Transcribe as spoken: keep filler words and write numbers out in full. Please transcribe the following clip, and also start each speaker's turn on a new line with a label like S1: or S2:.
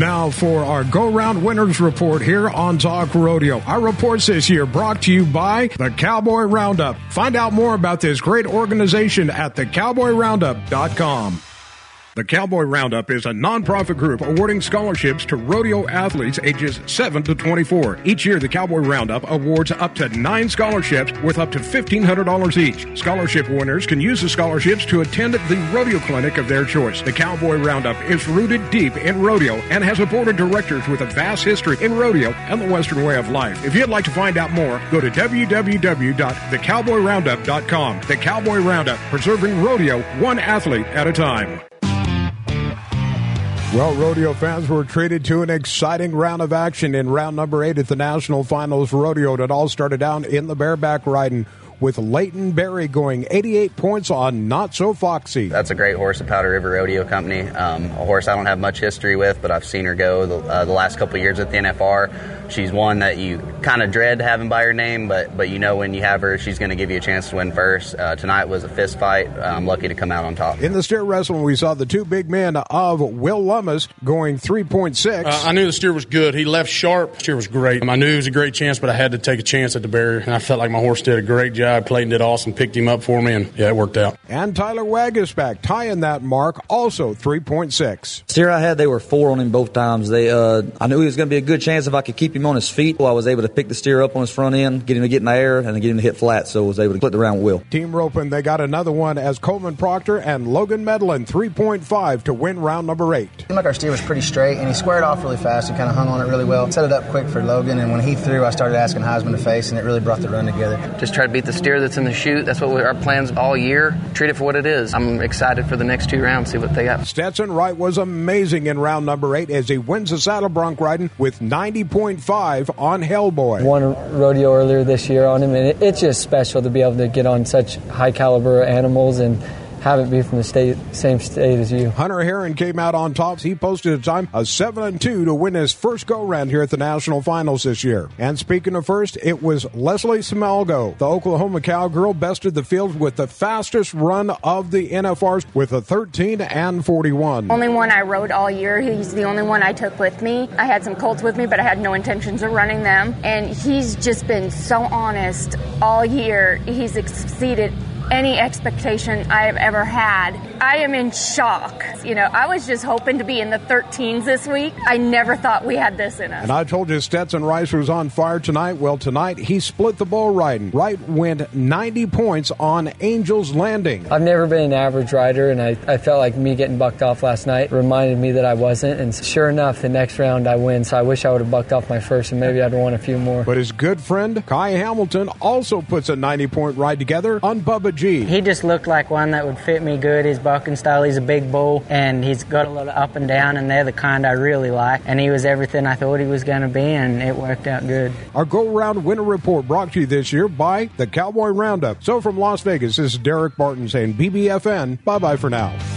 S1: Now for our Go-Round Winners Report here on Talk Rodeo. Our reports this year brought to you by the Cowboy Roundup. Find out more about this great organization at the cowboy roundup dot com. The Cowboy Roundup is a nonprofit group awarding scholarships to rodeo athletes ages seven to twenty-four. Each year, the Cowboy Roundup awards up to nine scholarships worth up to fifteen hundred dollars each. Scholarship winners can use the scholarships to attend the rodeo clinic of their choice. The Cowboy Roundup is rooted deep in rodeo and has a board of directors with a vast history in rodeo and the Western way of life. If you'd like to find out more, go to w w w dot the cowboy roundup dot com. The Cowboy Roundup, preserving rodeo one athlete at a time. Well, rodeo fans were treated to an exciting round of action in round number eight at the National Finals Rodeo. It all started out in the bareback riding with Leighton Berry going eighty-eight points on Not So Foxy.
S2: That's a great horse, the Powder River Rodeo Company. Um, a horse I don't have much history with, but I've seen her go the, uh, the last couple of years at the N F R. She's one that you kind of dread having by her name, but but you know when you have her, she's going to give you a chance to win first. Uh, tonight was a fist fight. I'm lucky to come out on top.
S1: In the steer wrestling, we saw the two big men of Will Lummis going three point six.
S3: Uh, I knew the steer was good. He left sharp. The steer was great. Um, I knew it was a great chance, but I had to take a chance at the barrier, and I felt like my horse did a great job. Clayton did awesome, picked him up for me, and yeah, it worked out.
S1: And Tyler Wagisback tying that mark, also three point six.
S4: Steer I had, they were four on him both times. They, uh, I knew he was going to be a good chance if I could keep him on his feet. Well, I was able to pick the steer up on his front end, get him to get in the air, and then get him to hit flat, so I was able to split the round with Will.
S1: Team roping, they got another one as Coleman Proctor and Logan Medlin, three point five to win round number eight.
S5: It seemed like our steer was pretty straight, and he squared off really fast and kind of hung on it really well. Set it up quick for Logan, and when he threw, I started asking Heisman to face, and it really brought the run together.
S2: Just try to beat the steer that's in the chute. That's what we, our plans all year. Treat it for what it is. I'm excited for the next two rounds, see what they got.
S1: Stetson Wright was amazing in round number eight as he wins the saddle bronc riding with ninety point five on Hellboy.
S6: Won a rodeo earlier this year on him, and it, it's just special to be able to get on such high caliber animals and have it be from the state, same state as you.
S1: Hunter Heron came out on top. He posted a time of seven and two to win his first go-round here at the National Finals this year. And speaking of first, it was Leslie Smelgo. The Oklahoma Cowgirl bested the field with the fastest run of the N F Rs with a thirteen and forty-one.
S7: Only one I rode all year. He's the only one I took with me. I had some colts with me, but I had no intentions of running them. And he's just been so honest all year. He's exceeded any expectation I have ever had. I am in shock. You know, I was just hoping to be in the thirteens this week. I never thought we had this in us.
S1: And I told you Stetson Rice was on fire tonight. Well, tonight he split the bull riding. Wright went ninety points on Angel's Landing.
S6: I've never been an average rider, and I, I felt like me getting bucked off last night reminded me that I wasn't. And sure enough, the next round I win, so I wish I would have bucked off my first, and maybe I'd won a few more.
S1: But his good friend, Kai Hamilton, also puts a ninety-point ride together on Bubba G.
S8: He just looked like one that would fit me good. His bucking style, he's a big bull, and he's got a little up and down, and they're the kind I really like. And he was everything I thought he was going to be, and it worked out good.
S1: Our go-round winner report brought to you this year by the Cowboy Roundup. So from Las Vegas, this is Derek Barton saying B B F N. Bye-bye for now.